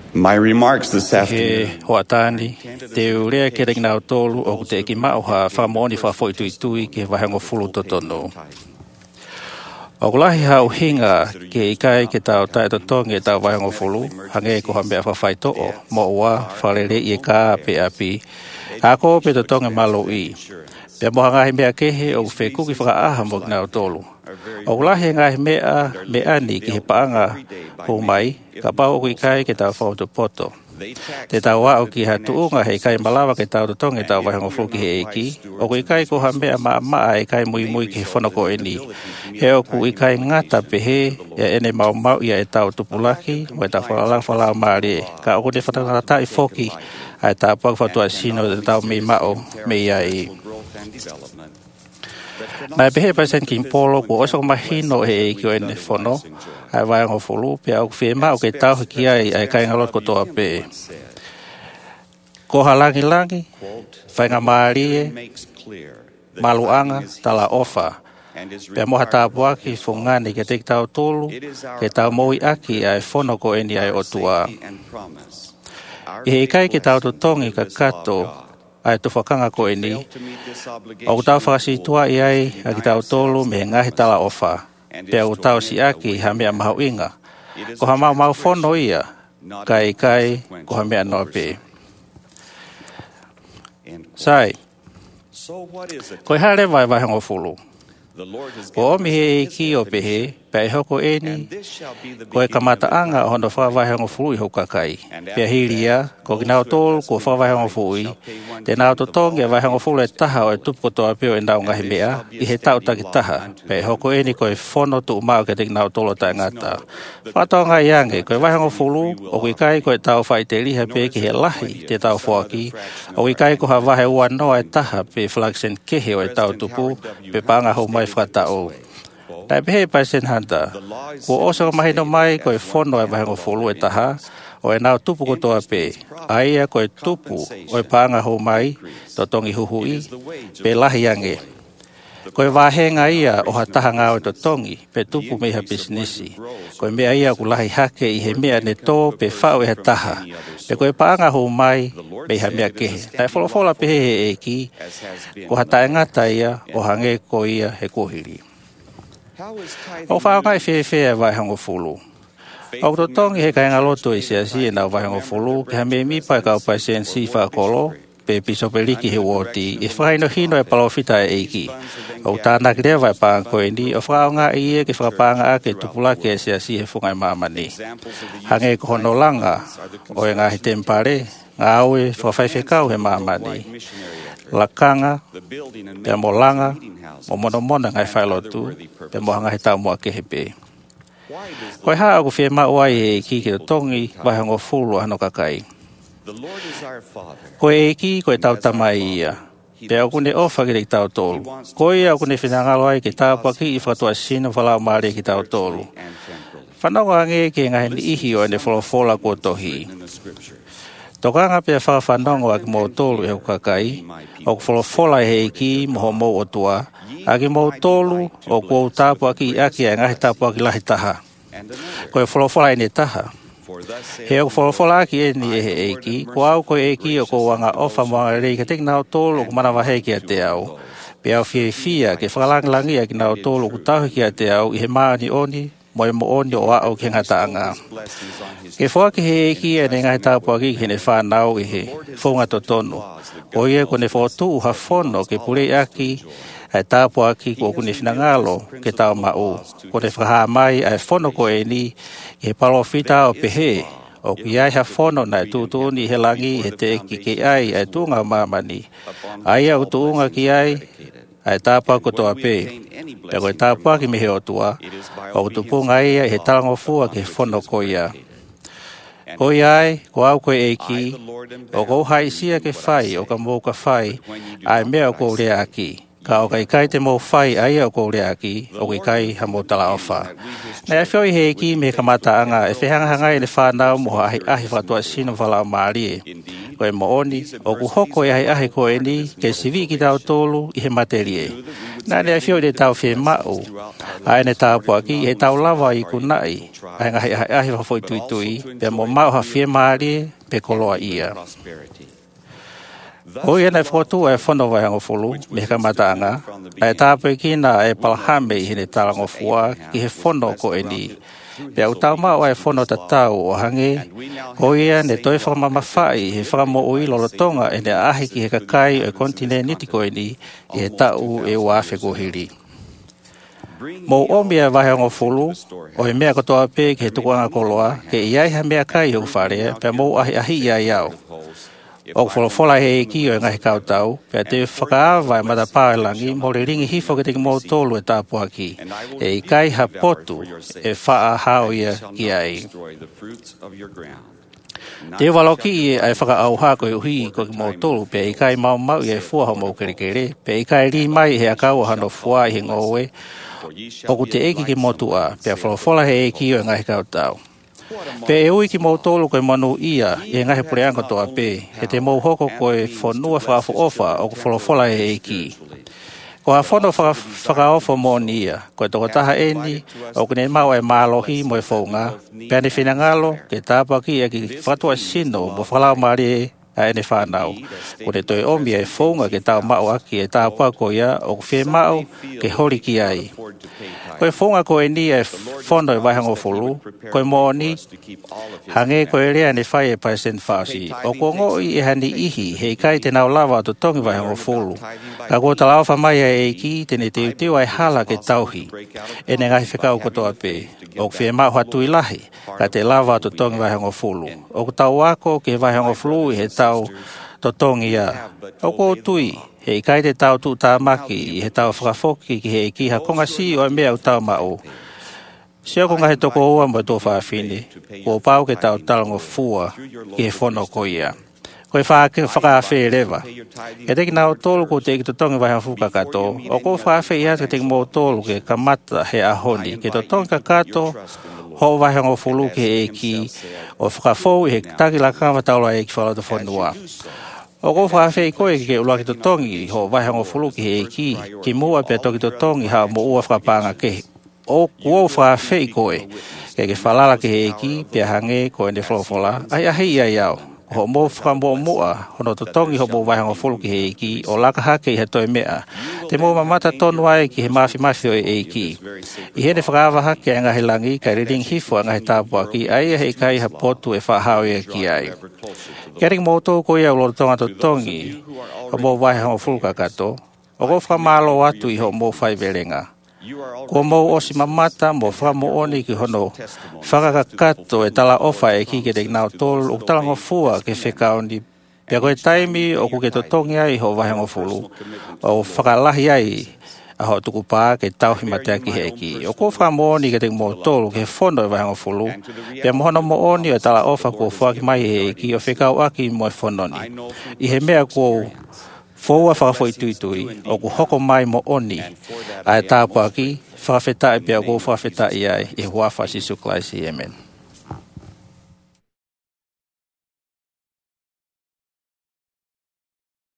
My remarks this He afternoon hoatani te urea ke ring nau tolu o te ki mau ha whamoni whafoi tui ke wahango fulu totono. O kulahi hau hinga ke ikai ke tau tae totongi e tau wahango fulu, hange ko hambea whawhai to'o, mo ua whalere i ka pe api, ako pe totongi malo i. Pea moha ngahi mea kehe o whekuki whakaaha mo nau tolu. O kulahi ngahi mea ni ki he paanga humai, ka pau o ikai ke tau whautopoto. Te tau wao ki ha tuunga he kai malawa ke tau totongi tau wahango fulu ki he eki, o ku ikai ko hambea maa e kai mui ki he whanako e ni. He o ku ikai ngata pehe e ene mau ia e tau tupulaki, mo e tau whalau maari, ka o te whatanata i foki, ai tau pau whatua sino te tau mei mao, mei ai. Nai pehe pasen ki mpolo ku oso mahino he eki o ene whono, ai wahango fulu, pe au whi mao ke tau hiki ai kai ngalot ko toa pe. Ko halangi, whainga maari e, maluanga, tala ofa, pea moha tāpua ki whungani ke te tau tolu, ke tau moui aki ai whono ko eni ai o tua. I he kai ke tau totongi ka kato ai tu whakanga ko eni, o tau whakasitua i ai a ki tau tolu me ngahi tala ofa, pea o tau si aki ha mea mahau inga, ko ha mau whono ia, kai ko ha mea noa pe. Sai, ko hare vai hango fulu. Ko omi he ki o pehe, pea hoko eni, ko e kamataanga hono whawai hango fulu i hokakai. Pea hiria, ko kinau tolu ko whawai hango fulu i, te nao totongi a vai hango fulu e taha o e tupu toa peo e nao ngahi mea, i he tau taki taha. Pea hoko eni ko e whono tu umau ke te kinau tolu tai ngata. Whatonga iange, ko e vai hango fulu, o kai ko e tau whai te liha pe ki he lahi te tau whoaki, o kai ko ha wahe ua noa e taha pe flaksen kehe o e tau tupu, pe panga hou mai whakatau. Nai pehe pai sen hanta, ko osa mahino mai ko e whono e wahango fulu e taha, o e nao tupu ko toa pe, aia ko e tupu o e panga hou mai, totongi huhui, pe lahi ange. Ko e wahenga ia o ha taha ngā o totongi, pe tupu meha bisnisi. Ko e mea ia ku lahi hake i he mea ne tō pe whao e ha taha. Pe ko e paanga hou mai, meha mea kehe. Nai wholofola pehe he eki, ko ha tae ngata ia o hange ko ia he kohiri. O whao ngai whewhea vai hango fulu. O totongi he kai ngaloto i siasi e nau vai hango fulu, ke ha me mi pai kau pai sen si whakolo, pe piso peliki he woti, e whakaino hino e palofita e eiki. O tāna ki rea vai pāng koe ni, o whakao ngā i e ke whakapanga a ke tupulaki e siasi he whungai mamani. Hange ko hono langa, o e ngā he tempare, ngā aue whakawhaiwhekau he mamani. Lakanga, pe mo langa, mo monomona ngai whailotu, pe mo hanga he tau mua kehepe. Koe haa aku whie mauai e ki ke tongi, vai hango fulu hano kakai. Koe e ki koe tau tamai ia. Pe au kune ofa ki te tau tolu. Koe au kune whinangalo ai ke tau paki i whatua sino whalau maari ki tau tolu. Whanau ange ke ngahe ni ihi o ene wholofola ko tohi. Tokanga pia whawhanongo aki mō tolu e hukakai, o wholofola he ki moho mō o tua, aki mō tolu o kua tāpu aki aki a ngahe tāpu aki lahi taha. Koe wholofola ene taha. He o wholofola aki e ni e he eki, ko au koe eki o ko wanga ofa mwanga rei ka tek nao tolu o kumana wahe ki a te au. Pe au whia ke whakalangilangi a ki nao tolu o kutahu ki a te au i he maani oni, mo e mo oni o ao ke ngataanga. Ke whaki he eki e ne ngai tāpua ki he ne whanau i he whunga totonu. Ko ia ko ne whotu uha whono ke purei aki, ai tāpua ki ko kune whinangalo ke tau mau. Ko ne whaha mai ai whono ko e ni he palofita o pehe, o ki ai ha whono nai tūtuni he langi he te eki ke ai tūnga mamani. Ai au tūnga ki ai tāpua ko toa pe. Pe koe tāpua ki mehe o tua, o tupunga ia he talango fua ke whono ko ia. Ko iai, ko au koe eki, o kou haisia ke whai, o ka mō ka whai, ai mea o kou rea aki. Ka o kai te mō whai ai o kou rea aki, o kai ha mō tala ofa. Nei whioi he eki me ka mataanga, e whehangahanga e le whanau mo ahi whatua sino whalau maari e. Koe mo oni, o ku hoko e ahi koe ni, ke sivi ki tau tolu i he materi e. Nā ne fio de tau whi mau, ai ne tau puaki, he tau lawa I kunai, ai ngahi ahi whafoi tui tui, pe mo mau ha whi maari, pe koloa ia. Hoi ana whotu e whono vai hango fulu, me ka mataanga, ai tāpui ki nā e palhame I hene talango fua, ki he whono ko e ni. Pe au tau mau ai whono ta tau o hange, hoi ne toi whakamamawhai, he whakamo ui lolotonga e ne ahi ki he kakai o kontine niti ko e ni, he tau e wafe ko hiri. Mo o mea vai hango fulu, o he mea katoa pe ki he tukuanga koloa, ke iai ha mea kai hau whare, pe mo ahi iai au. O wholofola he ki o ngahi kautau, pia te whakaawa e matapā e langi, mo re ringi hifo ke te mo tolu e tāpua ki. E I kai ha potu e whaa hao ia ki ai. Te waloki I ai whakaauha ko I uhi ko ki mo tolu, pia I kai mau I ai fuaho mo kerekere, pia I kai ri mai he akau hano fua I he ngowe, o ku te eki ki motua, pia wholofola he eki o ngahi kautau. Pe e ui ki mō tōlu koe manu ia, I ngahe pureanga toa pe, he te mō hoko koe whanua whakafu ofa o ku wholofola e eki. Ko ha whono whakaofa mō ni ia, koe toko taha eni, o kune mau e mālohi mo e whaunga, pe ane whina ngalo, ke tāpaki e ki whatua sino mo whalau maari a ene whanau. Kune toi omi e whaunga ke tau mau aki e tāpua ko ia, o ku whi mau ke hori ki ai. Koe whaunga koe ni e whono I waihango fulu, koe mō ni, hange koe rea ne whai e pai sen whasi. O ko ngoi e hani ihi, hei kai te nau lawa to tongi waihango fulu. Ka ko tala awha mai e ki, tene te teo ai hala ke tauhi. E ne ngahi whekau kotoa pe. O ku whi mau hatu I lahi, ka te lawa to tongi waihango fulu. O ku tau wako ke waihango fulu I he tau to tongi ia. O ko tui. Hei kai te tau tu tā maki I he tau whakafoki ki he ki hakonga si o mea u tau mao. Sia ko ngahe toko ua mo tō whaafine, ko pau ke tau talango fua ki he whono ko ia. Koe whakawhi rewa. E teki nao tōlu ko te ki to tongi waiha fuka kato, o ko whakawhi ia te teki mō tōlu ke kamata he ahoni, ke to tongi ka kato, ho waiha ngō fulu ki he eki, o whakafou I he taki la kawa taula eki whalau te whanua. O ko whawhi koe ke ula ki to tongi ho waihango fulu ki he ki, ki mua pe toki to tongi hao mo ua whakapanga ke. O kuo whawhi koe, ke whalala ki he ki, pe hange koe ne wholofola, ai ahi ia iau. Ho mo whakambo mua, hono to tongi ho mo waihango fulu ki he ki, o laka hake I he toi mea. Te mo mamata tonu ai ki he mafi o e ki. I hene whakawa hake a ngahi langi, kai riring hifo a ngahi tāpua ki, ai hei kai ha potu e whahao ia ki ai. Kering mō tō koe au loro tonga to tongi, o mō waihango fulu ka kato, o ko whamalo atu I ho mō whaiverenga. Ko mō osi mamata mō whamo oni ki hono whakakato e tala ofa e ki ke te nao tōlu o talango fua ke whekaoni. Pea koe taimi o kuke to tongi ai ho waihango fulu, o whakalahi ai a ho tuku pā ke tauhi matea ki heki. O ko whamo oni ke te mō tōlu ke whono e waihango fulu, pea mohono mo oni o tala ofa ko whaki mai heki o whekau aki mo e whononi. I he mea ko Fōua whakafoi tui, o ku hoko mai mo oni, ai tāpua ki, whakawheta I pia ko whakawheta I ai, I huafa Jesu Christ, Amen.